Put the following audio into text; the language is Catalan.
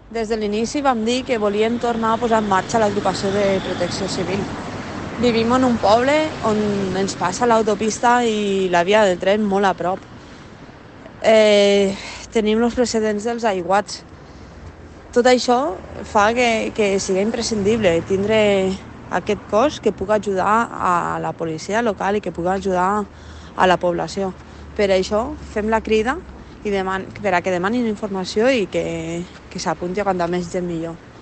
Des de l'inici vam dir que volíem tornar a posar en marxa l'agrupació de protecció civil. Vivim en un poble on ens passa l'autopista i la via del tren molt a prop. Tenim els precedents dels aiguats. Tot això fa que sigui imprescindible tindre aquest cos que pugui ajudar a la policia local i que pugui ajudar a la població. Per això fem la crida per a que demanin informació i que s'apunti a quanta més gent millor.